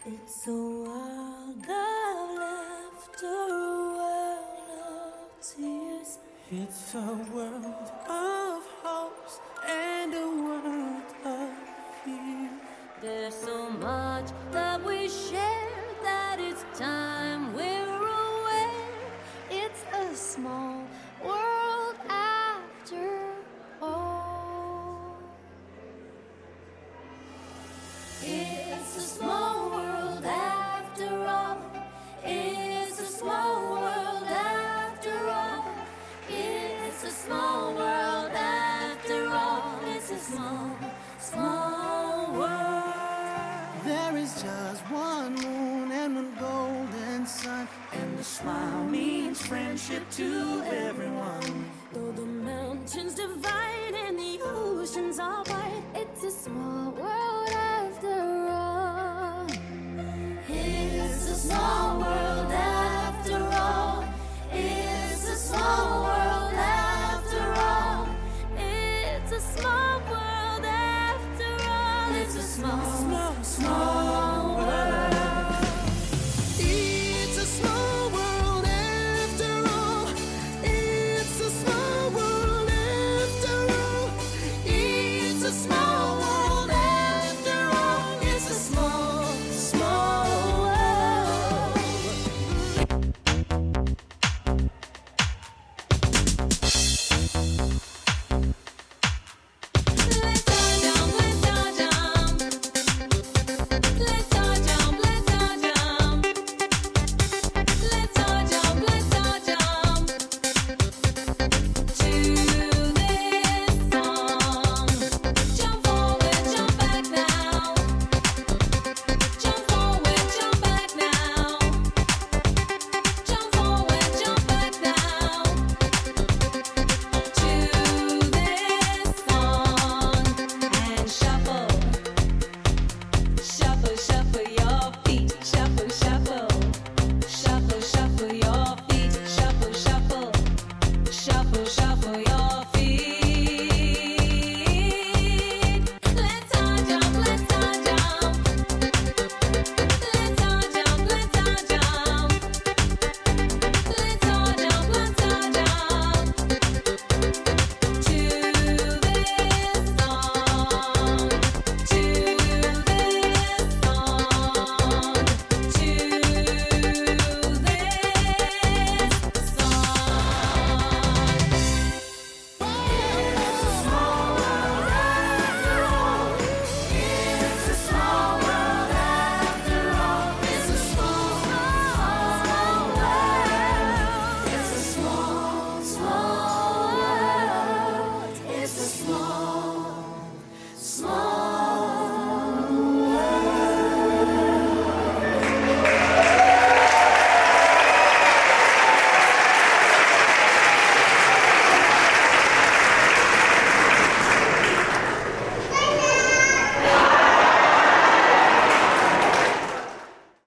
It's a world of laughter, a world of tears. It's a world of hopes and a world of fear. There's so much that we share that it's time we're aware. It's a small world after all. It's a small world after all. It's a small world after all. It's a small world after all. It's a small, small world. There is just one moon and one golden sun, and a smile means friendship to everyone. Though the mountains divide and the oceans are wide, it's a small